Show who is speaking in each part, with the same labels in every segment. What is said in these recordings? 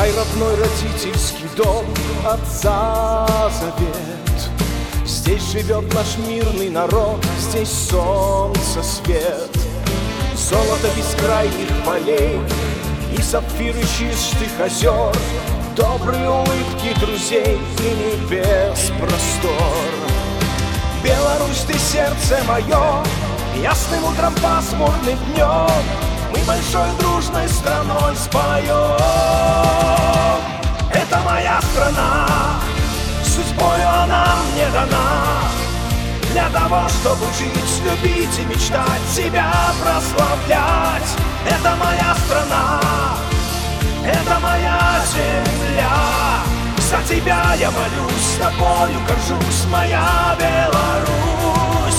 Speaker 1: Рай родной, родительский дом, отца завет. Здесь живет наш мирный народ, здесь солнце свет. Золото бескрайних полей и сапфиры чистых озер, добрые улыбки друзей и небес простор. Беларусь, ты сердце мое, ясным утром, пасмурным днем мы большой дружной страной споем. Это моя страна, судьбою она мне дана, для того, чтобы жить, любить и мечтать, себя прославлять. Это моя страна, это моя земля. За тебя я молюсь, с тобою горжусь, моя Беларусь.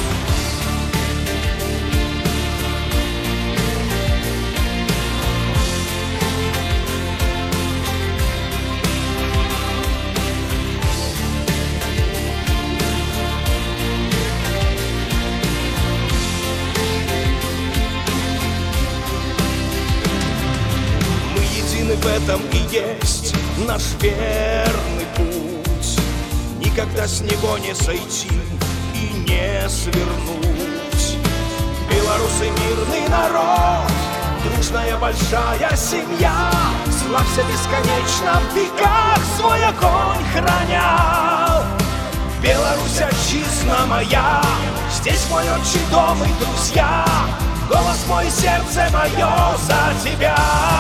Speaker 1: В этом и есть наш верный путь. Никогда с него не сойти и не свернуть. Белорусы мирный народ, дружная большая семья. Славься бесконечно, в веках свой огонь храня. Беларусь, отчизна моя, здесь мой отчий дом и друзья. Голос мой, сердце мое за тебя.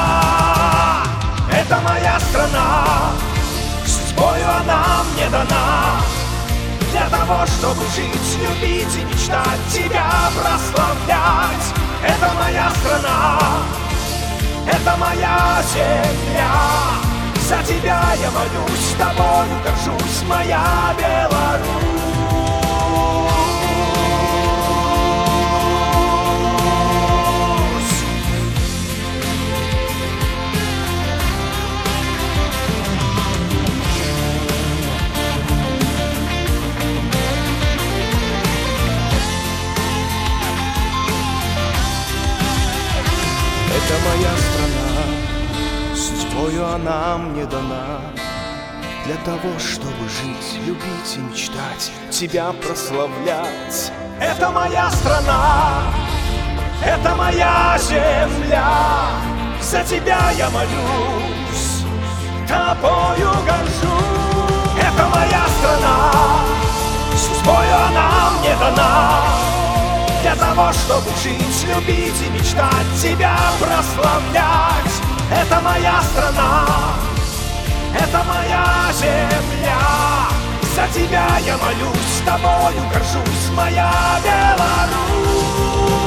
Speaker 1: Это моя страна, судьбою она мне дана, для того, чтобы жить, любить и мечтать, тебя прославлять. Это моя страна, это моя земля. За тебя я молюсь, с тобою горжусь, моя Беларусь. Это моя страна, судьбою она мне дана, для того, чтобы жить, любить и мечтать, тебя прославлять. Это моя страна, это моя земля. За тебя я молюсь, тобою горжусь. Это моя страна, судьбою она мне дана, для того, чтобы жить, любить и мечтать, тебя прославлять. Это моя страна, это моя земля. За тебя я молюсь, с тобою горжусь, моя Беларусь.